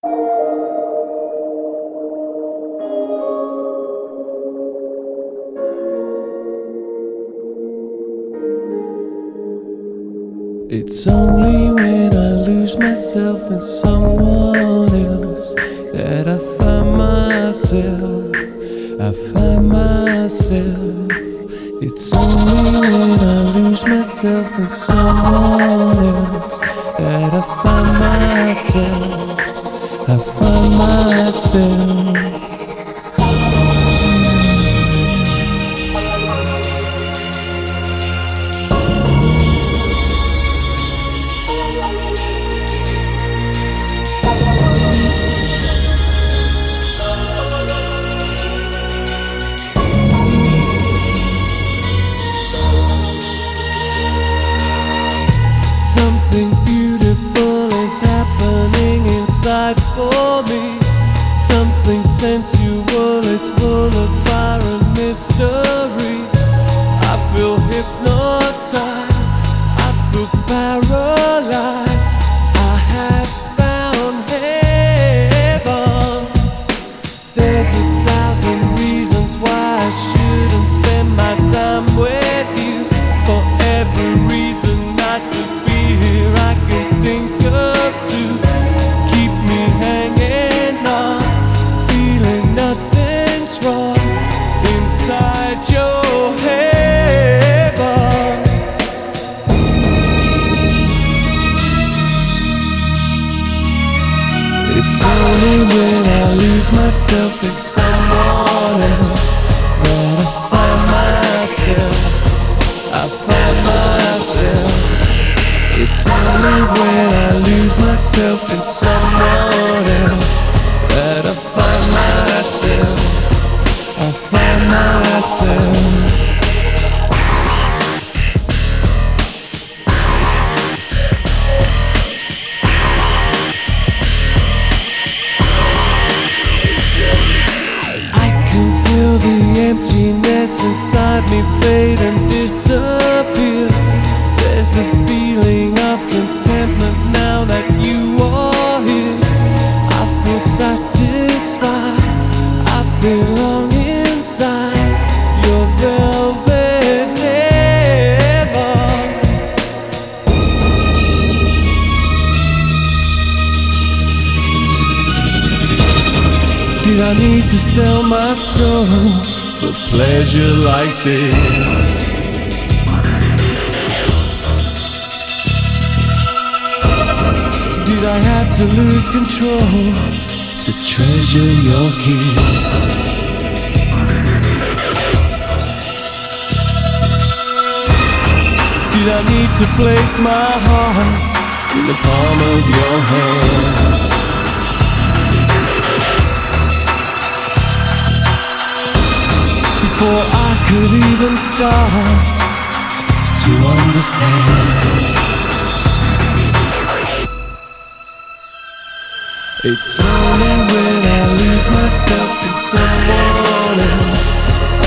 It's only when I lose myself in someone else that I find myself. It's only when I lose myself in someone else that I find myself. Something beautiful is happening inside for me. Something sensual, it's full of fire and mystery. I feel hypnotized, I feel paralyzed. I have found heaven. There's 1,000 reasons why I shouldn't spend my time with you. For every reason not to be here I can think of to keep me hanging on, feeling nothing's wrong inside your heaven. It's only when I lose myself in someone else that I find myself. It's only when I lose myself in someone else that I find myself. I can feel the emptiness inside me fade and disappear. There's a feeling of contentment now that you are here. I feel satisfied, I belong inside your velvet heaven. Did I need to sell my soul for pleasure like this? Did I have to lose control to treasure your kiss? Did I need to place my heart in the palm of your hand? Before I could even start to understand. It's only when I lose myself in someone else